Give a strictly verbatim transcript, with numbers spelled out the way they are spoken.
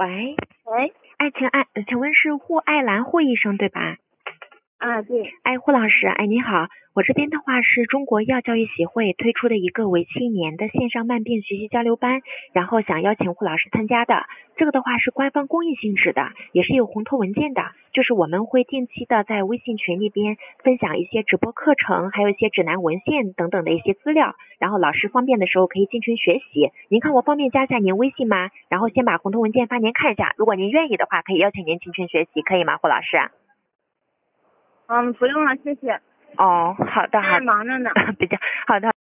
喂， 喂， 哎，请爱，请问是霍爱兰霍医生对吧？ 啊，对， 哎，霍老师，哎，你好，我这边的话是中国药教育协会推出的一个为期一年的线上慢病学习交流班，然后想邀请霍老师参加的。这个的话是官方公益性质的，也是有红头文件的，就是我们会定期的在微信群里边分享一些直播课程，还有一些指南文献等等的一些资料，然后老师方便的时候可以进群学习。您看我方便加一下您微信吗？然后先把红头文件发您看一下，如果您愿意的话，可以邀请您进群学习，可以吗，霍老师？ 嗯，不用了，谢谢。 哦，好的好太的， 忙着呢。 比较好的好的。